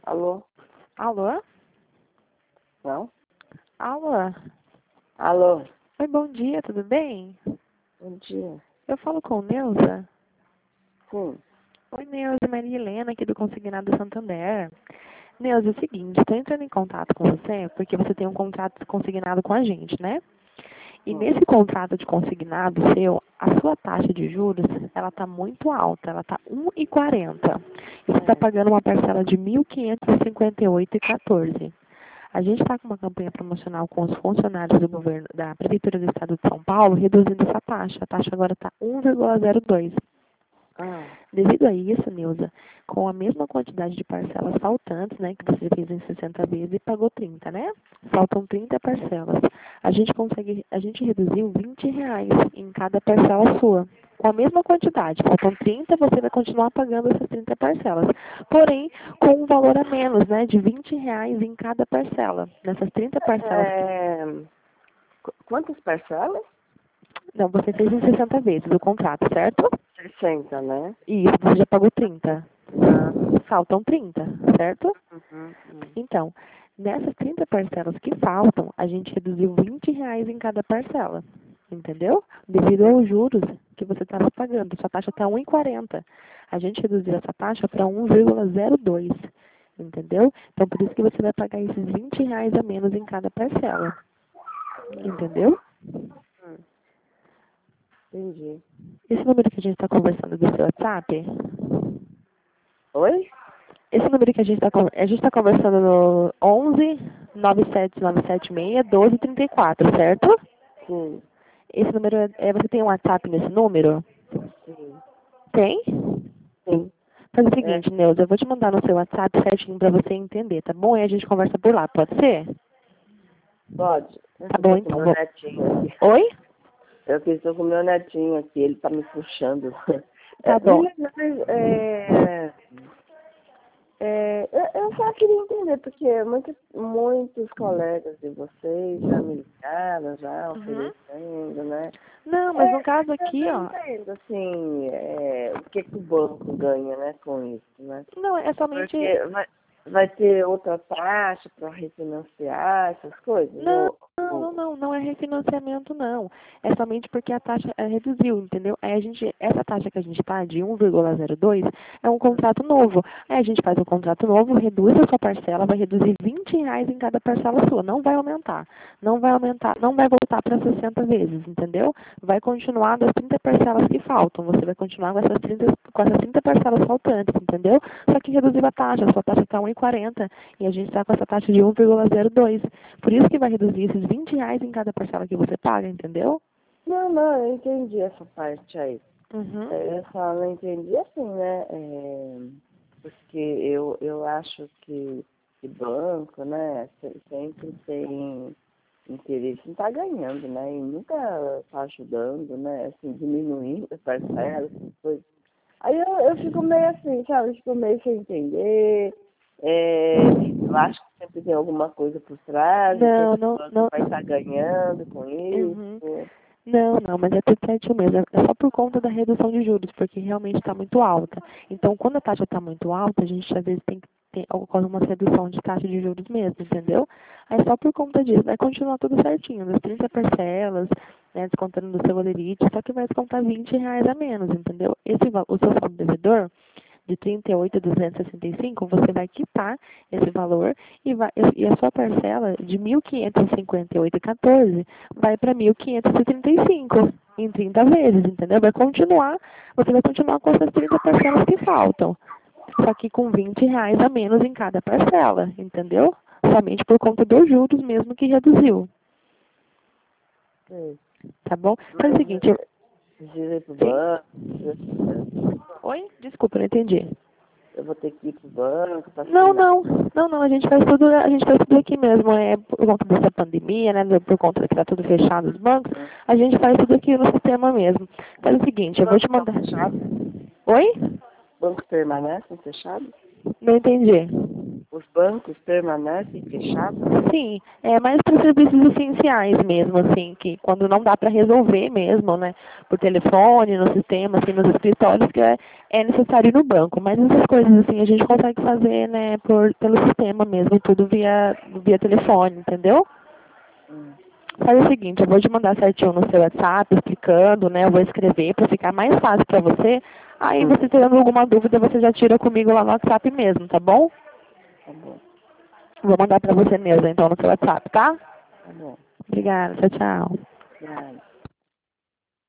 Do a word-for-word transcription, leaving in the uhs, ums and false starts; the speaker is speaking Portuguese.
Alô? Alô? Não? Alô? Alô? Oi, bom dia, tudo bem? Bom dia. Eu falo com Neuza. Sim. Oi, Neuza, Maria Helena, aqui do Consignado Santander. Neuza, é o seguinte, estou entrando em contato com você porque você tem um contrato consignado com a gente, né? E Sim. nesse contrato de consignado seu, a sua taxa de juros, ela está muito alta, ela está um vírgula quarenta. E você está pagando uma parcela de mil quinhentos e cinquenta e oito vírgula quatorze. A gente está com uma campanha promocional com os funcionários do governo, da Prefeitura do Estado de São Paulo, reduzindo essa taxa. A taxa agora está um vírgula zero dois. Ah, Devido a isso, Neuza, com a mesma quantidade de parcelas faltantes, né, que você fez em sessenta vezes e pagou trinta, né? Faltam trinta parcelas. A gente consegue, a gente reduziu vinte reais em cada parcela sua. Com a mesma quantidade, faltam trinta, você vai continuar pagando essas trinta parcelas. Porém, com um valor a menos, né, de vinte reais em cada parcela. Nessas trinta parcelas. é... qu- Quantas parcelas? Não, você fez em sessenta vezes o contrato, certo? sessenta, né? Isso, você já pagou trinta. Ah, Faltam trinta, certo? uhum, uhum. Então, nessas trinta parcelas que faltam, a gente reduziu vinte reais em cada parcela. Entendeu? Devido aos juros que você estava pagando. Sua taxa está um vírgula quarenta. A gente reduziu essa taxa para um vírgula zero dois. Entendeu? Então, por isso que você vai pagar esses vinte reais a menos em cada parcela. Entendeu? Hum, entendi. Esse número que a gente está conversando do seu WhatsApp, Oi? esse número que a gente está a gente está conversando no onze nove sete nove sete seis doze trinta e quatro, certo? Sim, Esse número é, é- você tem um WhatsApp nesse número? sim, Tem? sim. Faz o É, seguinte, Neuza, eu vou te mandar no seu WhatsApp certinho para você entender, tá bom? E a gente conversa por lá, pode ser? pode. Eu Tá bom, estou com então. meu Vou... netinho aqui. Oi? Eu que estou com meu netinho aqui, ele tá me puxando. Tá É, bom. menina, mas, é, É, eu, eu só queria entender, porque muitos, muitos colegas de vocês já me ligaram, já Uhum. oferecendo, né? Não, mas É, no caso eu aqui, não ó, entendo, assim, é, o que, que o banco ganha, né, com isso, né? não, é somente. Porque vai, vai ter outra taxa para refinanciar essas coisas? Não, Ou, não, não, ou, não, não é refinanciamento, não. É somente porque a taxa é, reduziu, entendeu? Aí a gente, essa taxa que a gente está de um vírgula zero dois é um contrato novo. Aí a gente faz um contrato novo, reduz a sua parcela, vai reduzir vinte reais em cada parcela sua. Não vai aumentar. Não vai aumentar, não vai voltar para sessenta vezes, entendeu? Vai continuar das trinta parcelas que faltam. Você vai continuar com essas trinta, com essas trinta parcelas faltantes, entendeu? Só que reduziu a taxa, a sua taxa está um vírgula quarenta e a gente está com essa taxa de um vírgula zero dois. Por isso que vai reduzir esses vinte reais em cada parcela que você paga, entendeu? não, não, eu entendi essa parte aí. Uhum. É, eu só não entendi assim, né? É, porque eu, eu acho que, que banco, né, se- sempre tem interesse em estar ganhando, né? E nunca está ajudando, né? Assim, diminuindo as parcelas, essas coisas. Aí eu, eu fico meio assim, sabe? Eu fico meio sem entender. É, eu acho que sempre tem alguma coisa por trás, o que, é Não, que o não, banco não. vai estar ganhando com Uhum. isso. Não, não, mas é tudo certinho mesmo. É só por conta da redução de juros, porque realmente está muito alta. Então, quando a taxa está muito alta, a gente às vezes tem que ter alguma redução de taxa de juros mesmo, entendeu? Aí só por conta disso, vai continuar tudo certinho, das trinta parcelas, né, descontando do seu valerite, só que vai descontar vinte reais a menos, entendeu? Esse, va- o seu saldo devedor de trinta e oito mil duzentos e sessenta e cinco, você vai quitar esse valor e, vai, e a sua parcela de mil quinhentos e cinquenta e oito vírgula quatorze vai para mil quinhentos e trinta e cinco em trinta vezes, entendeu? Vai continuar, você vai continuar com essas trinta parcelas que faltam, só que com vinte reais a menos em cada parcela, entendeu? Somente por conta dos juros mesmo que reduziu, Sim. tá bom? Faz o Mas seguinte, eu... precisa ir pro Sim? banco, precisa fazer. Oi? Desculpa, não entendi. Eu vou ter que ir pro banco para Não, assinar. não, não, não, a gente faz tudo, a gente faz tudo aqui mesmo, é por conta dessa pandemia, né, por conta que tá tudo fechado os bancos, Hum. a gente faz tudo aqui no sistema mesmo. Faz o seguinte, Os eu vou bancos te estão mandar. fechados? Oi? Bancos permanecem fechados? Não entendi. os bancos permanecem fechados? Sim, é mais para serviços essenciais mesmo, assim, que quando não dá para resolver mesmo, né, por telefone, no sistema, assim, nos escritórios, que é, é necessário ir no banco. Mas essas coisas, assim, a gente consegue fazer, né, por, pelo sistema mesmo, tudo via, via telefone, entendeu? Hum. Faz o seguinte, eu vou te mandar certinho no seu WhatsApp, explicando, né, eu vou escrever para ficar mais fácil para você. Aí Hum. você tendo alguma dúvida, você já tira comigo lá no WhatsApp mesmo, tá bom? Tá bom, Vou mandar para você mesmo, então, no seu WhatsApp, tá? tá bom. Obrigada, tchau, tchau. Obrigada.